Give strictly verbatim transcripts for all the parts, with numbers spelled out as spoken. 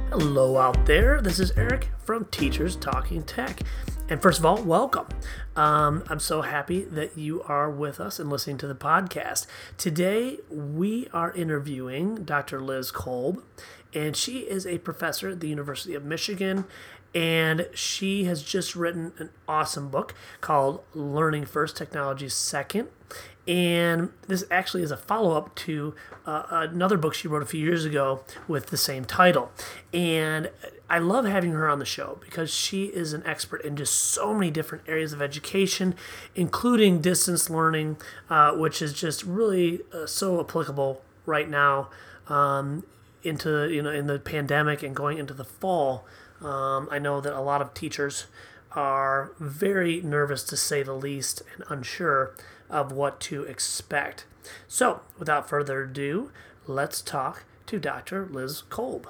Hello out there, this is Eric from Teachers Talking Tech. And first of all, welcome. Um, I'm so happy that you are with us and listening to the podcast. Today, we are interviewing Doctor Liz Kolb, and she is a professor at the University of Michigan, and she has just written an awesome book called Learning First, Technology Second. And this actually is a follow-up to uh, another book she wrote a few years ago with the same title. And I love having her on the show because she is an expert in just so many different areas of education, including distance learning, uh, which is just really uh, so applicable right now um, into you know in the pandemic and going into the fall. Um, I know that a lot of teachers are very nervous, to say the least, and unsure of what to expect. So, without further ado, let's talk to Doctor Liz Kolb.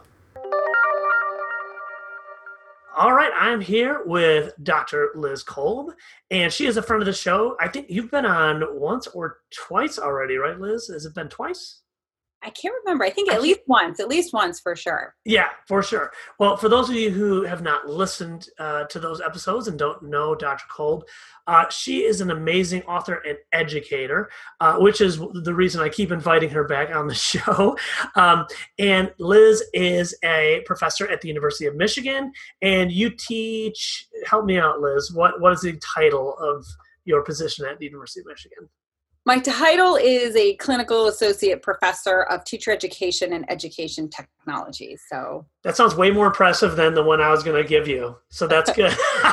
All right, I'm here with Doctor Liz Kolb, and she is a friend of the show. I think you've been on once or twice already, right, Liz? Has it been twice? I can't remember. I think at least once, at least once for sure. Yeah, for sure. Well, for those of you who have not listened uh, to those episodes and don't know Doctor Kolb, uh, she is an amazing author and educator, uh, which is the reason I keep inviting her back on the show. Um, and Liz is a professor at the University of Michigan, and you teach, help me out, Liz, what, what is the title of your position at the University of Michigan? My title is a clinical associate professor of teacher education and education technology. So that sounds way more impressive than the one I was going to give you. So that's good.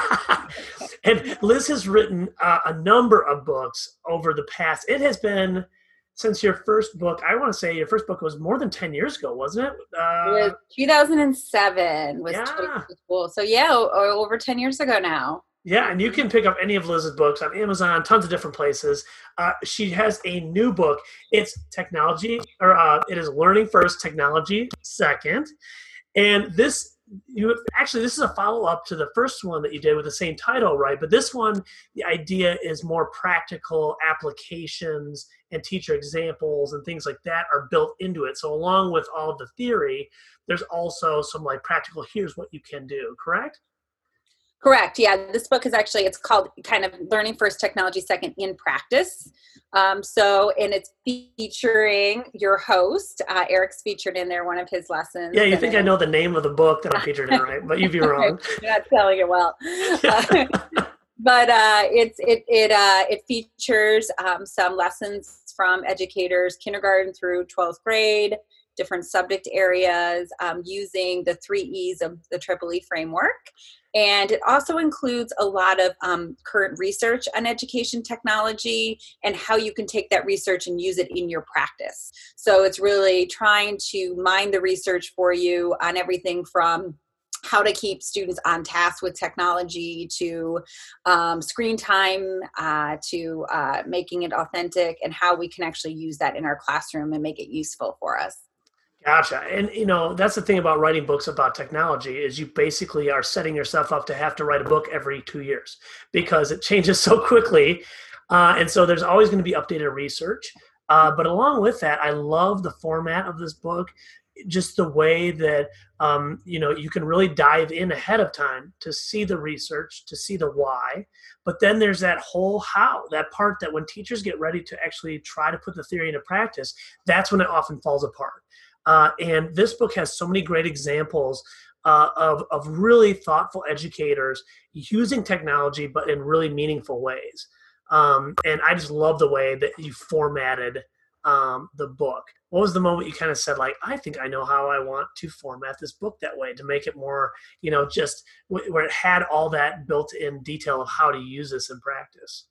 And Liz has written uh, a number of books over the past. It has been since your first book. I want to say your first book was more than ten years ago, wasn't it? Uh, it was two thousand seven was yeah. school. So yeah, over ten years ago now. Yeah, and you can pick up any of Liz's books on Amazon, tons of different places. Uh, she has a new book. It's technology, or uh, it is Learning First, Technology Second. And this, you actually, this is a follow-up to the first one that you did with the same title, right? But this one, the idea is more practical applications and teacher examples and things like that are built into it. So along with all of the theory, there's also some like practical, here's what you can do, correct? Correct. Yeah. This book is actually, it's called kind of Learning First, Technology Second in Practice. Um, so, and it's featuring your host. Uh, Eric's featured in there, one of his lessons. Yeah, you think I know the name of the book that I'm featured in, right? But you'd be wrong. You're not selling it well. Uh, but uh, it's, it, it, uh, it features um, some lessons from educators, kindergarten through twelfth grade, different subject areas, um, using the three E's of the Triple E framework. And it also includes a lot of um, current research on education technology and how you can take that research and use it in your practice. So it's really trying to mine the research for you on everything from how to keep students on task with technology to um, screen time, uh, to uh, making it authentic, and how we can actually use that in our classroom and make it useful for us. Gotcha. And, you know, that's the thing about writing books about technology is you basically are setting yourself up to have to write a book every two years because it changes so quickly. Uh, and so there's always going to be updated research. Uh, but along with that, I love the format of this book, just the way that, um, you know, you can really dive in ahead of time to see the research, to see the why. But then there's that whole how, that part that when teachers get ready to actually try to put the theory into practice, that's when it often falls apart. Uh, and this book has so many great examples uh, of, of really thoughtful educators using technology, but in really meaningful ways. Um, and I just love the way that you formatted um, the book. What was the moment you kind of said, like, I think I know how I want to format this book that way to make it more, you know, just w- where it had all that built-in detail of how to use this in practice?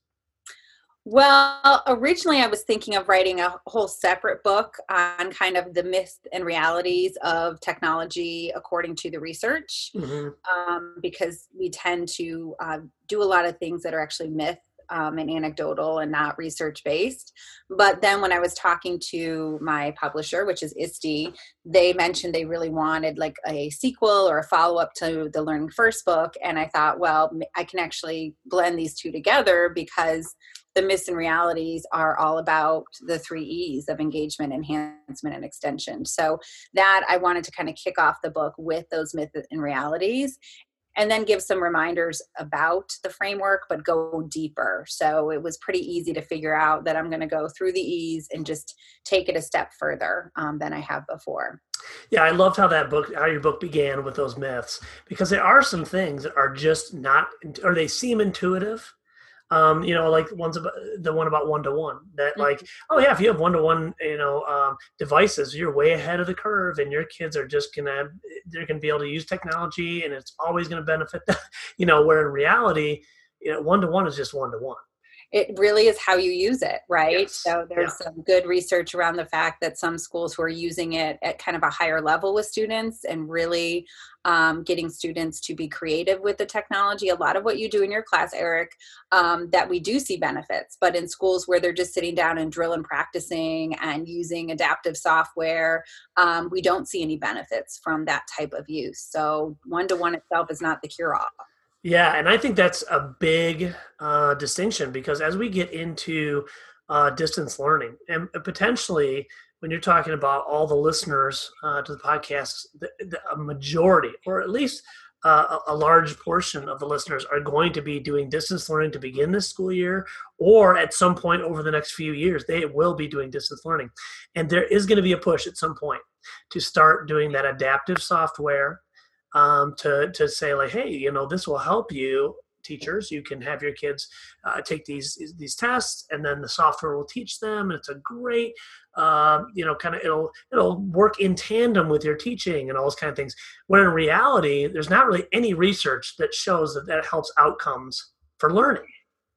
Well, originally I was thinking of writing a whole separate book on kind of the myths and realities of technology according to the research, Mm-hmm. um, because we tend to uh, do a lot of things that are actually myth um, and anecdotal and not research based. But then when I was talking to my publisher, which is I S T E, they mentioned they really wanted like a sequel or a follow up to the Learning First book. And I thought, well, I can actually blend these two together, because the myths and realities are all about the three E's of engagement, enhancement, and extension. So that I wanted to kind of kick off the book with those myths and realities, and then give some reminders about the framework, but go deeper. So it was pretty easy to figure out that I'm going to go through the E's and just take it a step further um, than I have before. Yeah, I loved how that book, how your book began with those myths, because there are some things that are just not, or they seem intuitive. Um, you know, like one's about, the one about one-to-one that like, mm-hmm. oh yeah, if you have one-to-one, you know, um, devices, you're way ahead of the curve, and your kids are just going to, they're going to be able to use technology, and it's always going to benefit them, you know, where in reality, you know, one-to-one is just one-to-one. It really is how you use it, right? Yes. So there's yeah. some good research around the fact that some schools who are using it at kind of a higher level with students and really um, getting students to be creative with the technology. A lot of what you do in your class, Eric, um, that we do see benefits, but in schools where they're just sitting down and drill and practicing and using adaptive software, um, we don't see any benefits from that type of use. So one-to-one itself is not the cure-all. Yeah, and I think that's a big uh, distinction, because as we get into uh, distance learning, and potentially when you're talking about all the listeners uh, to the podcast, the, the, a majority, or at least uh, a, a large portion of the listeners are going to be doing distance learning to begin this school year, or at some point over the next few years, they will be doing distance learning. And there is going to be a push at some point to start doing that adaptive software, Um, to to say like, hey, you know, this will help you, teachers. You can have your kids uh, take these these tests, and then the software will teach them. And it's a great, uh, you know, kind of it'll it'll work in tandem with your teaching and all those kind of things. When in reality, there's not really any research that shows that that helps outcomes for learning.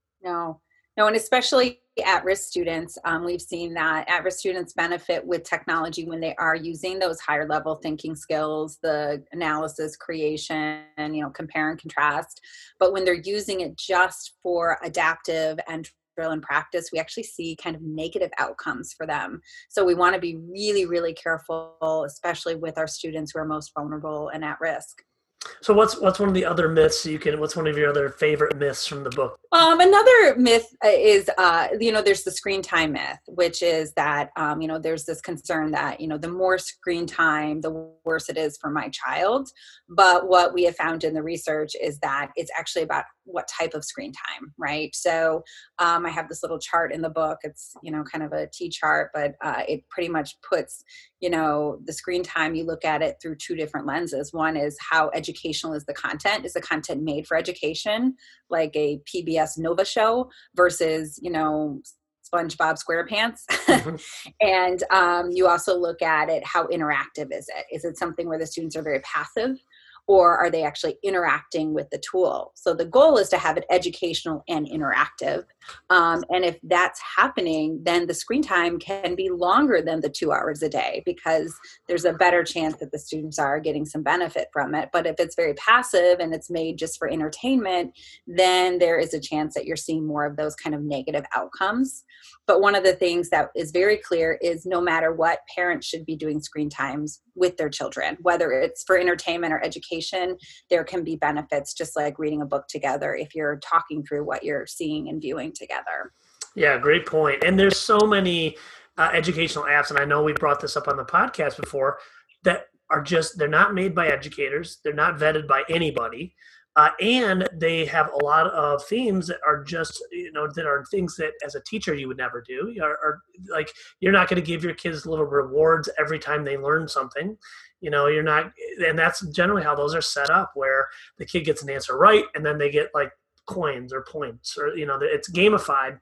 No, no, and especially at-risk students, um, we've seen that at-risk students benefit with technology when they are using those higher level thinking skills, the analysis, creation, and, you know, compare and contrast. But when they're using it just for adaptive and drill and practice, we actually see kind of negative outcomes for them. So we want to be really, really careful, especially with our students who are most vulnerable and at risk. So what's what's one of the other myths you can, what's one of your other favorite myths from the book? Um, another myth is, uh, you know, there's the screen time myth, which is that, um, you know, there's this concern that, you know, the more screen time, the worse it is for my child. But what we have found in the research is that it's actually about what type of screen time, right? So um, I have this little chart in the book. It's, you know, kind of a T chart, but uh, it pretty much puts, you know, the screen time, you look at it through two different lenses. One is how educational is the content? Is the content made for education, like a P B S Nova show, versus, you know, SpongeBob SquarePants? Mm-hmm. And um, you also look at it, how interactive is it? Is it something where the students are very passive, or are they actually interacting with the tool? So the goal is to have it educational and interactive. Um, and if that's happening, then the screen time can be longer than the two hours a day, because there's a better chance that the students are getting some benefit from it. But if it's very passive and it's made just for entertainment, then there is a chance that you're seeing more of those kind of negative outcomes. But one of the things that is very clear is no matter what, parents should be doing screen times with their children, whether it's for entertainment or education. There can be benefits, just like reading a book together, if you're talking through what you're seeing and viewing together. Yeah, great point. And there's so many uh, educational apps, and I know we brought this up on the podcast before, that are just, they're not made by educators. They're not vetted by anybody. Uh, and they have a lot of themes that are just, you know, that are things that as a teacher you would never do. Or, or like, you're not going to give your kids little rewards every time they learn something. You know, you're not, and that's generally how those are set up, where the kid gets an answer right, and then they get like coins or points, or, you know, it's gamified.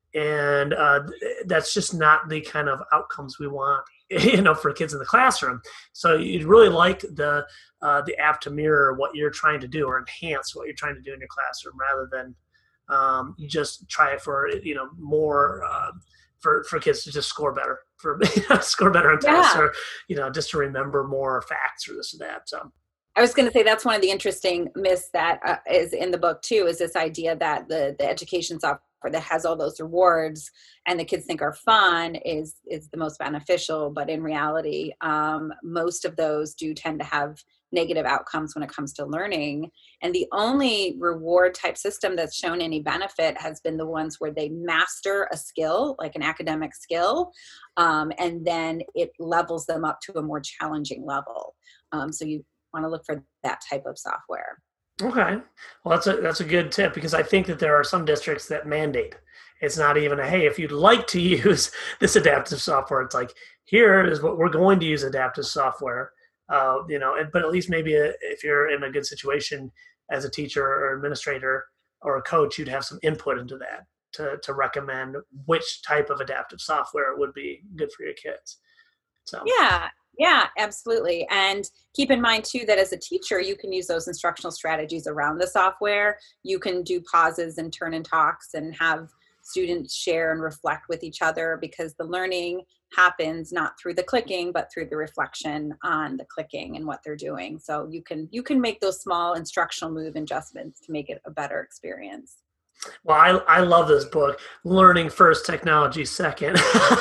And uh, that's just not the kind of outcomes we want, you know, for kids in the classroom. So you'd really like the uh, the app to mirror what you're trying to do, or enhance what you're trying to do in your classroom, rather than um, just try it for, you know, more uh, for for kids to just score better, for you know, score better on tests, yeah. or, you know, just to remember more facts or this or that. So. I was going to say that's one of the interesting myths that uh, is in the book too, is this idea that the, the education software that has all those rewards and the kids think are fun is is the most beneficial. But in reality, um, most of those do tend to have negative outcomes when it comes to learning. And the only reward type system that's shown any benefit has been the ones where they master a skill, like an academic skill, um, and then it levels them up to a more challenging level. Um, so you want to look for that type of software. Okay. Well, that's a, that's a good tip, because I think that there are some districts that mandate. It's not even a, hey, if you'd like to use this adaptive software, it's like, here is what we're going to use adaptive software. Uh, you know, but at least maybe a, if you're in a good situation as a teacher or administrator or a coach, you'd have some input into that to, to recommend which type of adaptive software would be good for your kids. So yeah. Yeah, absolutely. And keep in mind too, that as a teacher, you can use those instructional strategies around the software. You can do pauses and turn and talks and have students share and reflect with each other, because the learning happens not through the clicking, but through the reflection on the clicking and what they're doing. So you can, you can make those small instructional move adjustments to make it a better experience. Well, I, I love this book, Learning First, Technology Second.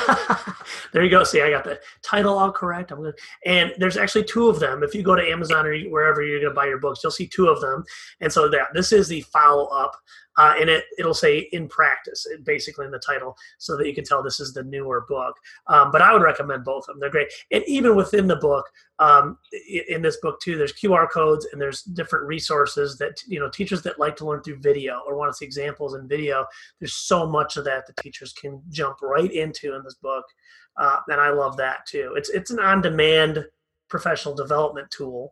There you go. See, I got the title all correct. I'm gonna, and there's actually two of them. If you go to Amazon or wherever you're going to buy your books, you'll see two of them. And so that this is the follow-up, uh, and it, it'll say in practice, basically in the title, so that you can tell this is the newer book. Um, but I would recommend both of them. They're great. And even within the book, um, in this book too, there's Q R codes and there's different resources that, you know, teachers that like to learn through video or want to see examples in video, there's so much of that that teachers can jump right into in this book. Uh, and I love that too. It's, it's an on-demand professional development tool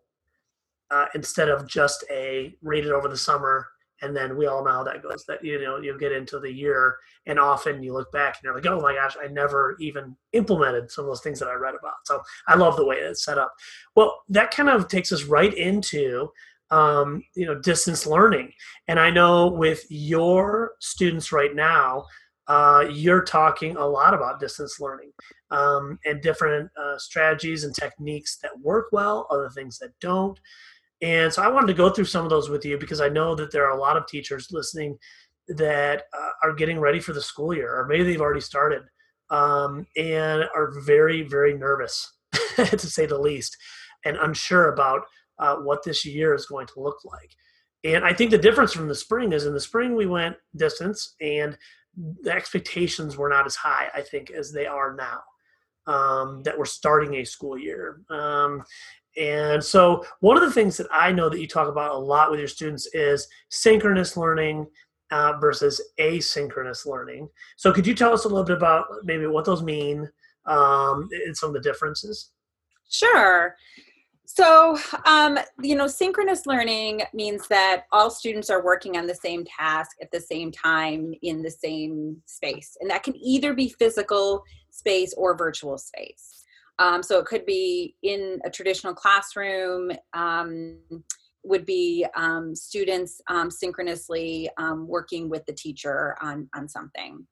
uh, instead of just a read it over the summer. And then we all know how that goes, that, you know, you'll get into the year and often you look back and you're like, oh my gosh, I never even implemented some of those things that I read about. So I love the way it's set up. Well, that kind of takes us right into, um, you know, distance learning. And I know with your students right now, uh, you're talking a lot about distance learning um, and different uh, strategies and techniques that work well, other things that don't. And so I wanted to go through some of those with you, because I know that there are a lot of teachers listening that uh, are getting ready for the school year, or maybe they've already started um, and are very, very nervous, to say the least, and unsure about uh, what this year is going to look like. And I think the difference from the spring is in the spring we went distance and the expectations were not as high, I think, as they are now, um, that we're starting a school year. Um, And so one of the things that I know that you talk about a lot with your students is synchronous learning uh, versus asynchronous learning. So could you tell us a little bit about maybe what those mean um, and some of the differences? Sure. So, um, you know, synchronous learning means that all students are working on the same task at the same time in the same space. And that can either be physical space or virtual space. Um, so it could be in a traditional classroom, um, would be um, students um, synchronously um, working with the teacher on, on something.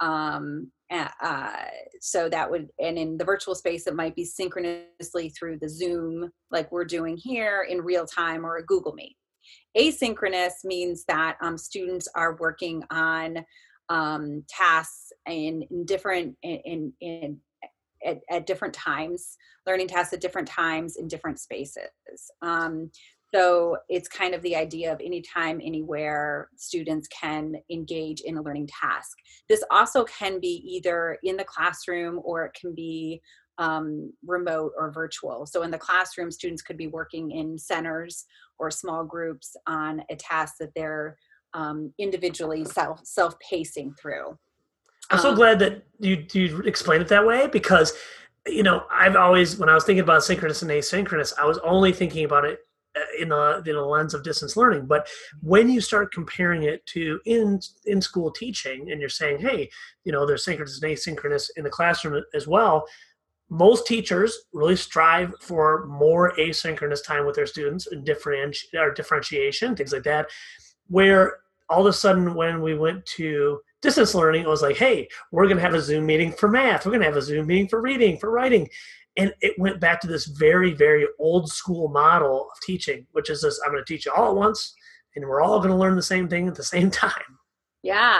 Um, uh, so that would, and in the virtual space, it might be synchronously through the Zoom, like we're doing here in real time, or a Google Meet. Asynchronous means that um, students are working on um, tasks in, in different, in, in At, at different times, learning tasks at different times in different spaces. Um, so it's kind of the idea of anytime, anywhere students can engage in a learning task. This also can be either in the classroom or it can be um, remote or virtual. So in the classroom, students could be working in centers or small groups on a task that they're um, individually self, self-pacing through. I'm so glad that you you explained it that way, because, you know, I've always, when I was thinking about synchronous and asynchronous, I was only thinking about it in the, in the lens of distance learning. But when you start comparing it to in in school teaching, and you're saying, hey, you know, there's synchronous and asynchronous in the classroom as well, most teachers really strive for more asynchronous time with their students and differenti- or differentiation, things like that, where all of a sudden when we went to distance learning, it was like, hey, we're going to have a Zoom meeting for math. We're going to have a Zoom meeting for reading, for writing. And it went back to this very, very old school model of teaching, which is this, I'm going to teach you all at once, and we're all going to learn the same thing at the same time. Yeah.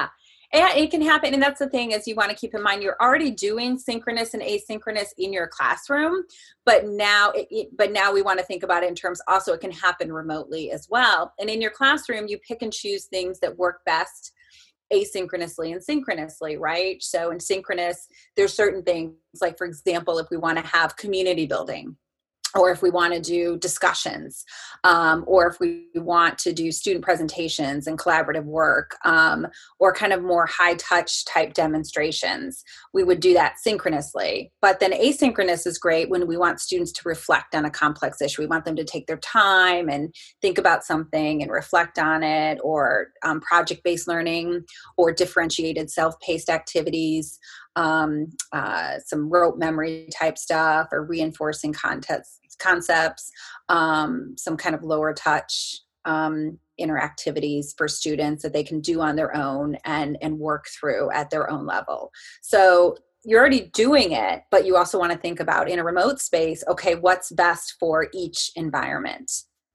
And it can happen. And that's the thing is you want to keep in mind, you're already doing synchronous and asynchronous in your classroom, but now, it, it, but now we want to think about it in terms also it can happen remotely as well. And in your classroom, you pick and choose things that work best asynchronously and synchronously, right? So in synchronous, there's certain things like, for example, if we want to have community building, or if we want to do discussions, um, or if we want to do student presentations and collaborative work, um, or kind of more high touch type demonstrations, we would do that synchronously. But then asynchronous is great when we want students to reflect on a complex issue. We want them to take their time and think about something and reflect on it, or um, project-based learning, or differentiated self-paced activities, um, uh, some rote memory type stuff, or reinforcing context concepts, um, some kind of lower touch um, interactivities for students that they can do on their own and, and work through at their own level. So you're already doing it, but you also want to think about in a remote space, okay, what's best for each environment?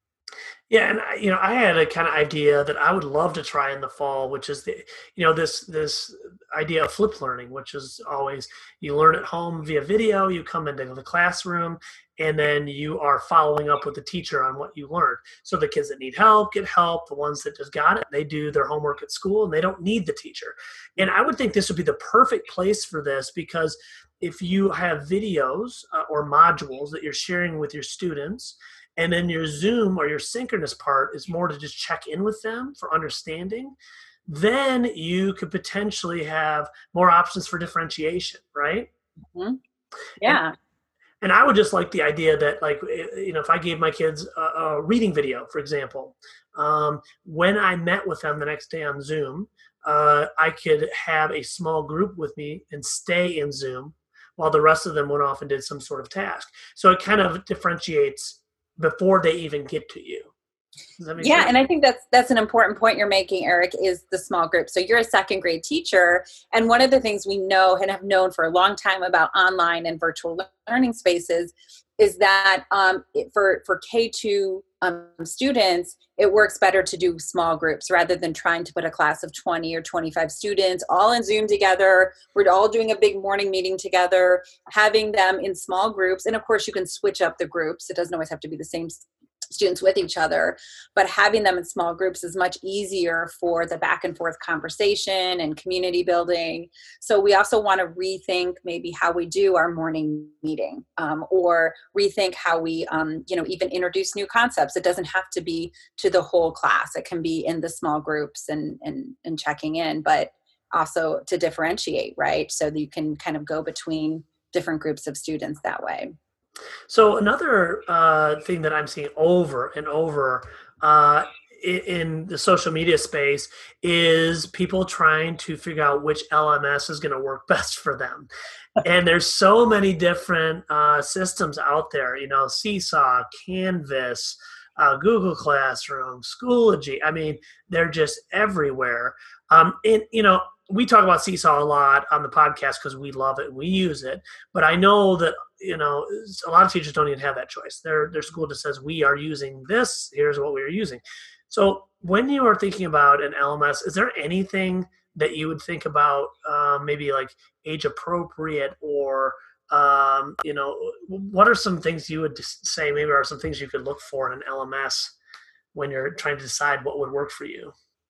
Yeah, and I, you know, I had a kind of idea that I would love to try in the fall, which is the, you know, this this idea of flipped learning, which is always you learn at home via video, you come into the classroom, and then you are following up with the teacher on what you learned. So the kids that need help get help. The ones that just got it, they do their homework at school, and they don't need the teacher. And I would think this would be the perfect place for this, because if you have videos uh, or modules that you're sharing with your students, and then your Zoom or your synchronous part is more to just check in with them for understanding, then you could potentially have more options for differentiation, right? Mm-hmm. Yeah. And, and I would just like the idea that, like, you know, if I gave my kids a, a reading video, for example, um, when I met with them the next day on Zoom, uh, I could have a small group with me and stay in Zoom while the rest of them went off and did some sort of task. So it kind of differentiates before they even get to you. Does that make yeah, sense? And I think that's that's an important point you're making, Eric, is the small group. So you're a second grade teacher, and one of the things we know and have known for a long time about online and virtual learning spaces is that um, it, for for K two um, students, it works better to do small groups rather than trying to put a class of twenty or twenty-five students all in Zoom together. We're all doing a big morning meeting together, having them in small groups. And of course, you can switch up the groups. It doesn't always have to be the same students with each other, but having them in small groups is much easier for the back and forth conversation and community building. So we also want to rethink maybe how we do our morning meeting, um, or rethink how we, um, you know, even introduce new concepts. It doesn't have to be to the whole class. It can be in the small groups and, and, and checking in, but also to differentiate, right? So that you can kind of go between different groups of students that way. So another uh, thing that I'm seeing over and over uh, in, in the social media space is people trying to figure out which L M S is going to work best for them. And there's so many different uh, systems out there, you know, Seesaw, Canvas, uh, Google Classroom, Schoology. I mean, they're just everywhere. Um, and, you know, we talk about Seesaw a lot on the podcast because we love it and we use it. But I know that, you know, a lot of teachers don't even have that choice. Their their school just says, we are using this. Here's what we are using. So when you are thinking about an L M S, is there anything that you would think about, um, maybe like age appropriate, or, um, you know, what are some things you would say maybe are some things you could look for in an L M S when you're trying to decide what would work for you?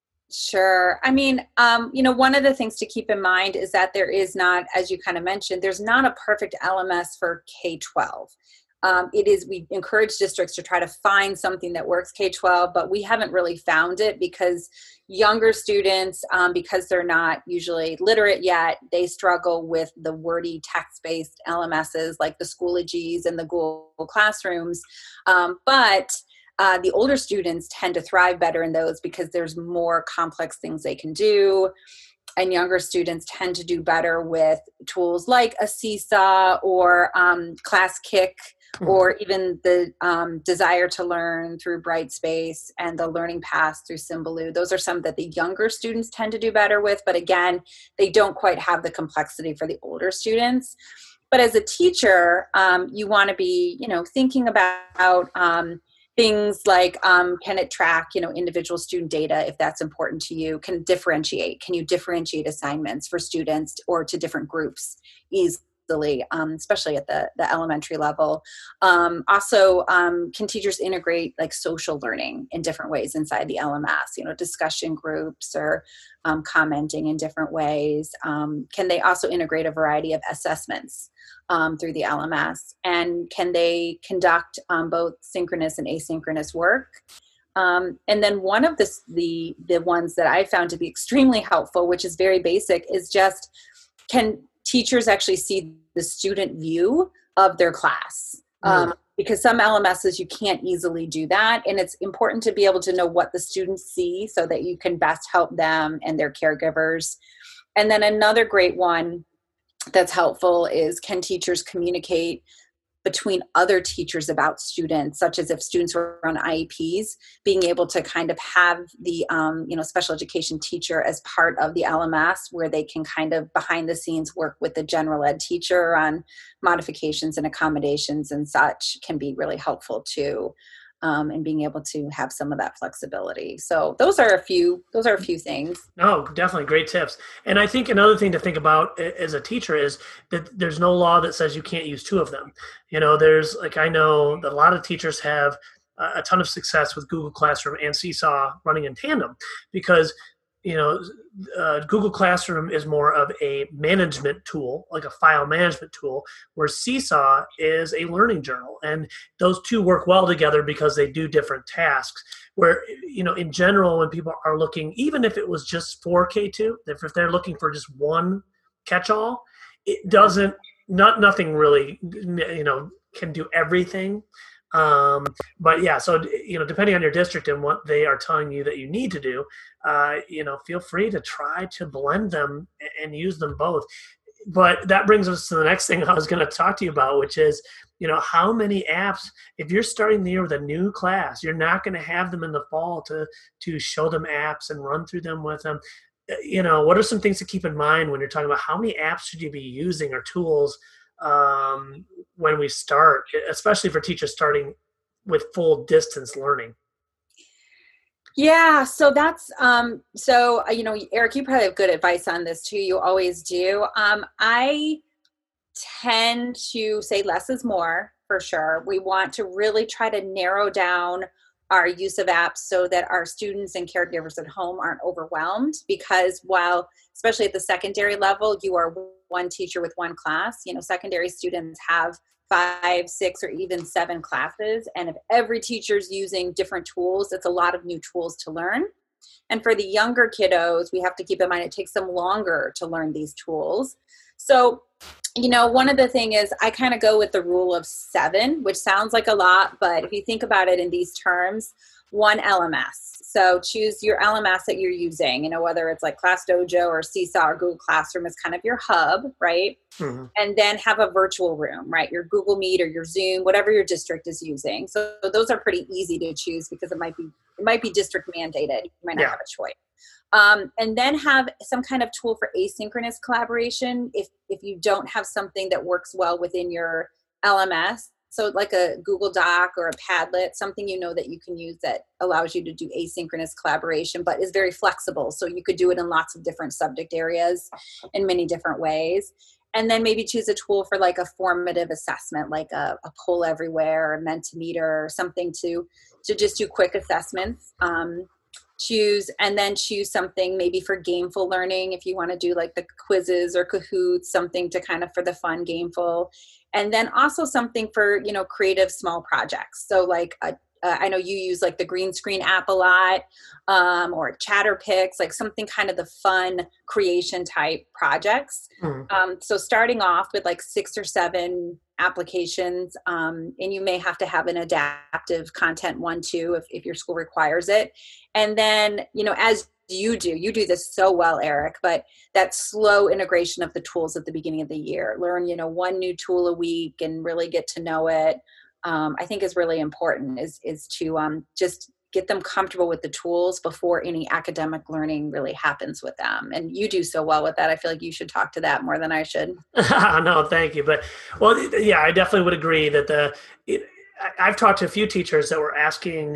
Sure. I mean, um, you know, one of the things to keep in mind is that there is not, as you kind of mentioned, there's not a perfect L M S for K twelve. Um, it is, we encourage districts to try to find something that works K twelve, but we haven't really found it because younger students, um, because they're not usually literate yet, they struggle with the wordy text-based L M Ss like the Schoologies and the Google Classrooms. Um, but Uh, the older students tend to thrive better in those because there's more complex things they can do. And younger students tend to do better with tools like a Seesaw or um, ClassKick, mm-hmm. or even the um, Desire to Learn through Brightspace and the Learning Pass through Symbaloo. Those are some that the younger students tend to do better with. But again, they don't quite have the complexity for the older students. But as a teacher, um, you want to be, you know, thinking about um, Things like, um, can it track, you know, individual student data if that's important to you? Can it differentiate? Can you differentiate assignments for students or to different groups easily, um, especially at the, the elementary level? Um, also, um, can teachers integrate like social learning in different ways inside the L M S, you know, discussion groups or um, commenting in different ways? Um, can they also integrate a variety of assessments Um, through the L M S, and can they conduct um, both synchronous and asynchronous work? Um, and then one of the, the the ones that I found to be extremely helpful, which is very basic, is just, can teachers actually see the student view of their class? Um, mm. Because some L M Ss, you can't easily do that, and it's important to be able to know what the students see so that you can best help them and their caregivers. And then another great one that's helpful is, can teachers communicate between other teachers about students, such as if students were on I E Ps, being able to kind of have the um, you know, special education teacher as part of the L M S, where they can kind of behind the scenes work with the general ed teacher on modifications and accommodations and such, can be really helpful too. Um, and being able to have some of that flexibility. So those are a few, those are a few things. No, definitely great tips. And I think another thing to think about as a teacher is that there's no law that says you can't use two of them. You know, there's like, I know that a lot of teachers have a ton of success with Google Classroom and Seesaw running in tandem, because you know, uh, Google Classroom is more of a management tool, like a file management tool, where Seesaw is a learning journal. And those two work well together because they do different tasks. Where, you know, in general, when people are looking, even if it was just for K two, if, if they're looking for just one catch-all, it doesn't, not nothing really, you know, can do everything. Um, but yeah, so, you know, depending on your district and what they are telling you that you need to do, uh, you know, feel free to try to blend them and use them both. But that brings us to the next thing I was going to talk to you about, which is, you know, how many apps, if you're starting the year with a new class, you're not going to have them in the fall to, to show them apps and run through them with them. You know, what are some things to keep in mind when you're talking about how many apps should you be using or tools um, when we start, especially for teachers starting with full distance learning? Yeah, so that's, um, so, you know, Eric, you probably have good advice on this too. You always do. Um, I tend to say less is more, for sure. We want to really try to narrow down our use of apps so that our students and caregivers at home aren't overwhelmed, because while, especially at the secondary level, you are one teacher with one class, you know, secondary students have five, six, or even seven classes. And if every teacher's using different tools, it's a lot of new tools to learn. And for the younger kiddos, we have to keep in mind it takes them longer to learn these tools. So, you know, one of the thing is I kind of go with the rule of seven, which sounds like a lot, but if you think about it in these terms, one L M S. So choose your L M S that you're using, you know, whether it's like ClassDojo or Seesaw or Google Classroom is kind of your hub, right? Mm-hmm. And then have a virtual room, right? Your Google Meet or your Zoom, whatever your district is using. So those are pretty easy to choose because it might be, it might be district mandated. You might not yeah. have a choice. Um, and then have some kind of tool for asynchronous collaboration if, if you don't have something that works well within your L M S. So like a Google Doc or a Padlet, something you know that you can use that allows you to do asynchronous collaboration, but is very flexible. So you could do it in lots of different subject areas in many different ways. And then maybe choose a tool for like a formative assessment, like a, a Poll Everywhere or Mentimeter or something to, to just do quick assessments. Um, choose and then choose something maybe for gameful learning if you want to do like the quizzes or Kahoots, something to kind of for the fun gameful. And then also something for, you know, creative small projects. So like a, uh, I know you use like the green screen app a lot, um, or Chatterpix, like something kind of the fun creation type projects. Mm. Um, so starting off with like six or seven applications, um, and you may have to have an adaptive content one too if, if your school requires it. And then, you know, as you do, you do this so well, Eric, but that slow integration of the tools at the beginning of the year, learn, you know, one new tool a week and really get to know it. Um, I think is really important is, is to um, just get them comfortable with the tools before any academic learning really happens with them. And you do so well with that. I feel like you should talk to that more than I should. No, thank you. But, well, yeah, I definitely would agree that the, it, I, I've talked to a few teachers that were asking,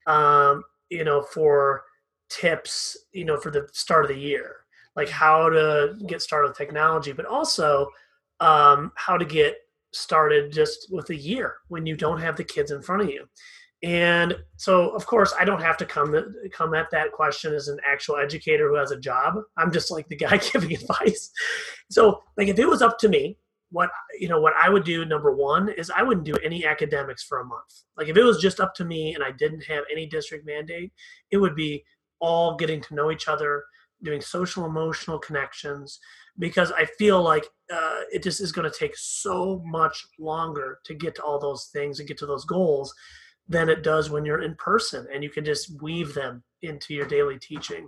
um, you know, for tips, you know, for the start of the year, like how to get started with technology, but also um, how to get started just with a year when you don't have the kids in front of you. And so, of course, I don't have to come come at that question as an actual educator who has a job. I'm just like the guy giving advice. So, like, if it was up to me, what you know, what I would do, number one, is I wouldn't do any academics for a month. Like, if it was just up to me and I didn't have any district mandate, it would be all getting to know each other, doing social emotional connections, because I feel like uh, it just is going to take so much longer to get to all those things and get to those goals than it does when you're in person and you can just weave them into your daily teaching.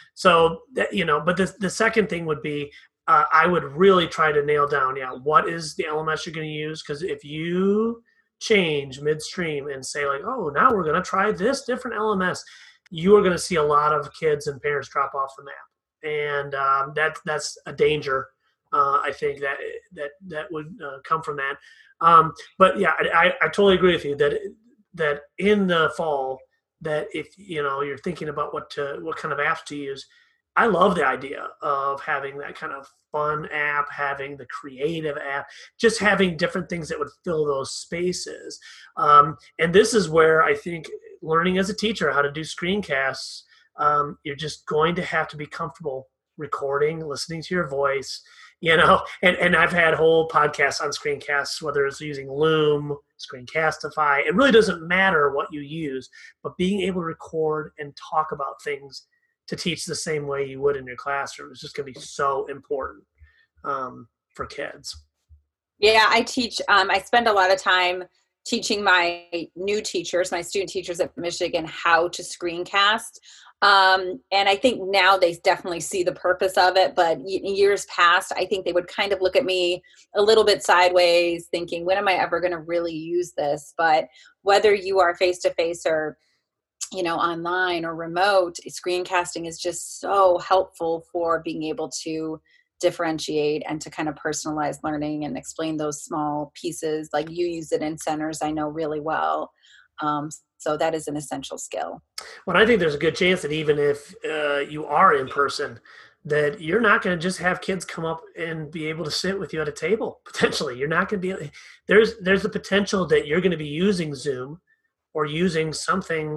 So that, you know, but the, the second thing would be, uh, I would really try to nail down, yeah, what is the L M S you're going to use? Because if you change midstream and say like, oh, now we're going to try this different L M S, you are going to see a lot of kids and parents drop off the map. And um, that, that's a danger. Uh, I think that that that would uh, come from that. Um, but yeah, I, I totally agree with you that that in the fall, that if you know you're thinking about what to what kind of apps to use, I love the idea of having that kind of fun app, having the creative app, just having different things that would fill those spaces. Um, and this is where I think learning as a teacher how to do screencasts, um, you're just going to have to be comfortable recording, listening to your voice, you know, and, and I've had whole podcasts on screencasts, whether it's using Loom, Screencastify. It really doesn't matter what you use, but being able to record and talk about things to teach the same way you would in your classroom is just going to be so important um, for kids. Yeah, I teach, um, I spend a lot of time teaching my new teachers, my student teachers at Michigan, how to screencast. Um, and I think now they definitely see the purpose of it, but in years past, I think they would kind of look at me a little bit sideways thinking, when am I ever going to really use this? But whether you are face-to-face or, you know, online or remote, screencasting is just so helpful for being able to differentiate and to kind of personalize learning and explain those small pieces. Like you use it in centers, I know really well. Um, so that is an essential skill. Well, I think there's a good chance that even if uh, you are in person, that you're not going to just have kids come up and be able to sit with you at a table. Potentially, you're not going to be. There's there's the potential that you're going to be using Zoom or using something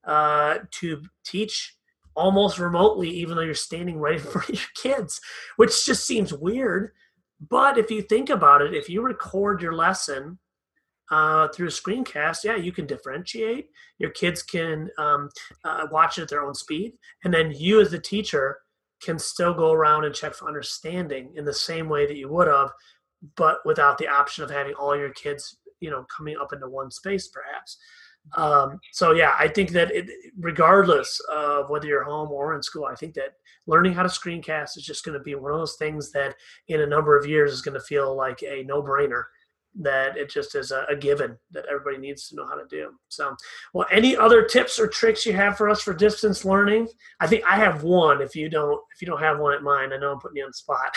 uh, to teach almost remotely, even though you're standing right in front of your kids, which just seems weird. But if you think about it, if you record your lesson Uh, through a screencast, yeah, you can differentiate. Your kids can um, uh, watch it at their own speed. And then you as the teacher can still go around and check for understanding in the same way that you would have, but without the option of having all your kids, you know, coming up into one space perhaps. Um, so yeah, I think that it, regardless of whether you're home or in school, I think that learning how to screencast is just going to be one of those things that in a number of years is going to feel like a no-brainer, that it just is a, a given that everybody needs to know how to do. So, well, any other tips or tricks you have for us for distance learning? I think I have one. If you don't, if you don't have one at mine, I know I'm putting you on the spot.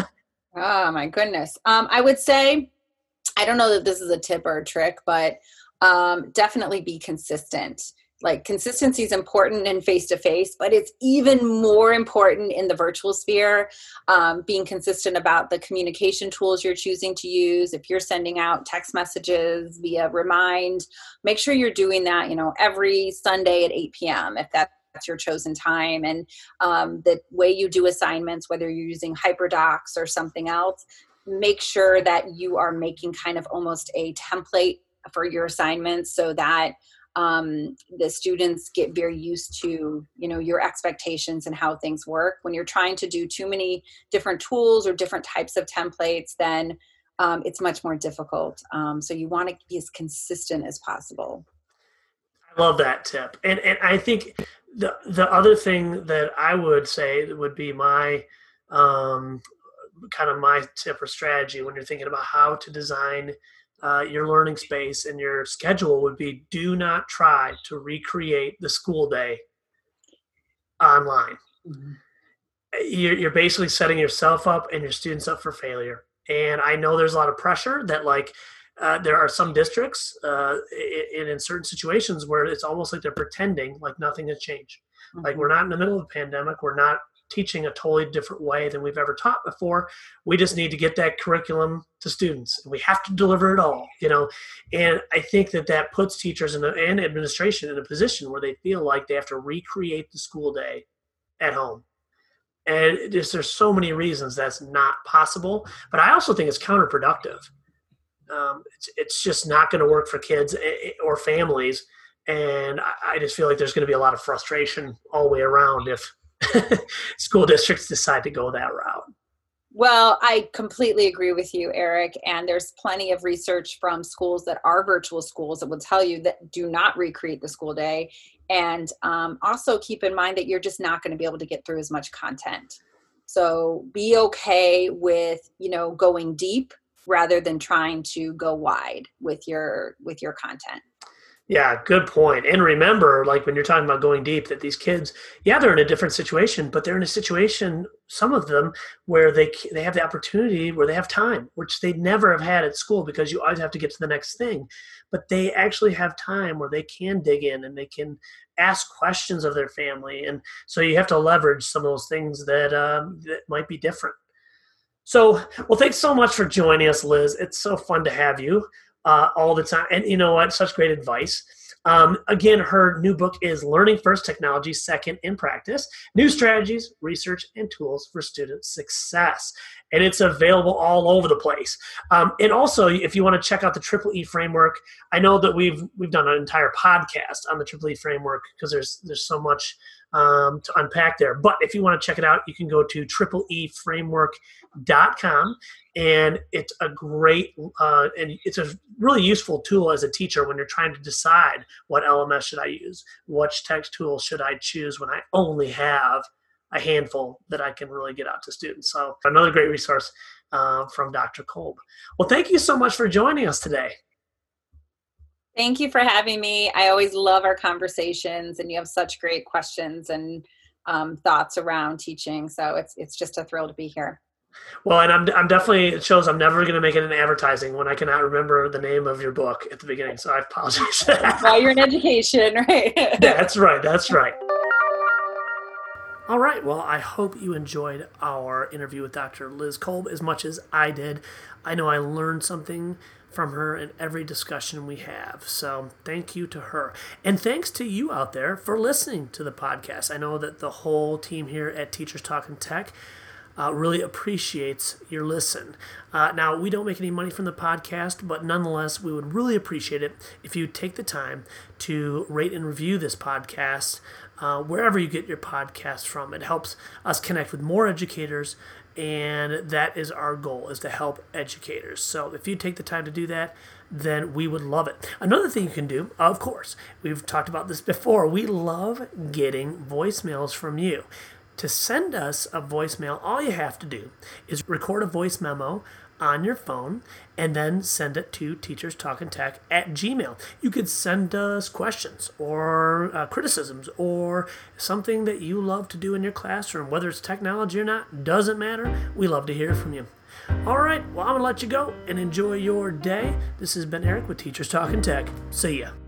Oh my goodness. Um, I would say, I don't know that this is a tip or a trick, but um, definitely be consistent. Like consistency is important in face-to-face, but it's even more important in the virtual sphere. Um, being consistent about the communication tools you're choosing to use. If you're sending out text messages via Remind, make sure you're doing that, you know, every Sunday at eight p.m. if that's your chosen time. And um, the way you do assignments, whether you're using HyperDocs or something else, make sure that you are making kind of almost a template for your assignments so that Um, the students get very used to, you know, your expectations and how things work. When you're trying to do too many different tools or different types of templates, then um, it's much more difficult. Um, so you want to be as consistent as possible. I love that tip. And and I think the the other thing that I would say would be my um, kind of my tip or strategy when you're thinking about how to design Uh, your learning space and your schedule would be, do not try to recreate the school day online. Mm-hmm. You're, you're basically setting yourself up and your students up for failure. And I know there's a lot of pressure that like uh, there are some districts uh, in, in certain situations where it's almost like they're pretending like nothing has changed. Mm-hmm. Like we're not in the middle of a pandemic. We're not teaching a totally different way than we've ever taught before. We just need to get that curriculum to students. We have to deliver it all, you know. And I think that that puts teachers in a, and administration in a position where they feel like they have to recreate the school day at home. And just, there's so many reasons that's not possible. But I also think it's counterproductive. Um, it's, it's just not going to work for kids or families. And I, I just feel like there's going to be a lot of frustration all the way around if school districts decide to go that route. Well, I completely agree with you, Eric. And there's plenty of research from schools that are virtual schools that will tell you that do not recreate the school day. And um, also keep in mind that you're just not going to be able to get through as much content. So be okay with, you know, going deep rather than trying to go wide with your with your content. Yeah, good point. And remember, like when you're talking about going deep, that these kids, yeah, they're in a different situation, but they're in a situation, some of them, where they they have the opportunity where they have time, which they never have had at school because you always have to get to the next thing. But they actually have time where they can dig in and they can ask questions of their family. And so you have to leverage some of those things that um, that might be different. So, well, thanks so much for joining us, Liz. It's so fun to have you. Uh, all the time. And you know what? Such great advice. Um, again, her new book is Learning First, Technology Second in Practice, New Strategies, Research, and Tools for Student Success. And it's available all over the place. Um, and also, if you want to check out the Triple E framework, I know that we've we've done an entire podcast on the Triple E framework because there's there's so much um, to unpack there. But if you want to check it out, you can go to triple e framework dot com. And it's a great, uh, and it's a really useful tool as a teacher when you're trying to decide what L M S should I use, which text tool should I choose when I only have a handful that I can really get out to students. So another great resource uh, from Doctor Kolb. Well, thank you so much for joining us today. Thank you for having me. I always love our conversations, and you have such great questions and um, thoughts around teaching. So it's it's just a thrill to be here. Well, and I'm I'm definitely, it shows I'm never going to make it in advertising when I cannot remember the name of your book at the beginning. So I apologize. Well, you're in education, right? That's right. That's right. All right. Well, I hope you enjoyed our interview with Doctor Liz Kolb as much as I did. I know I learned something from her in every discussion we have. So thank you to her. And thanks to you out there for listening to the podcast. I know that the whole team here at Teachers Talking Tech Uh, really appreciates your listen. Uh, now, we don't make any money from the podcast, but nonetheless, we would really appreciate it if you take the time to rate and review this podcast uh, wherever you get your podcast from. It helps us connect with more educators, and that is our goal, is to help educators. So if you take the time to do that, then we would love it. Another thing you can do, of course, we've talked about this before, we love getting voicemails from you. To send us a voicemail, all you have to do is record a voice memo on your phone and then send it to Teachers Talking Tech at Gmail. You could send us questions or uh, criticisms or something that you love to do in your classroom, whether it's technology or not, doesn't matter. We love to hear from you. All right, well, I'm going to let you go and enjoy your day. This has been Eric with Teachers Talking Tech. See ya.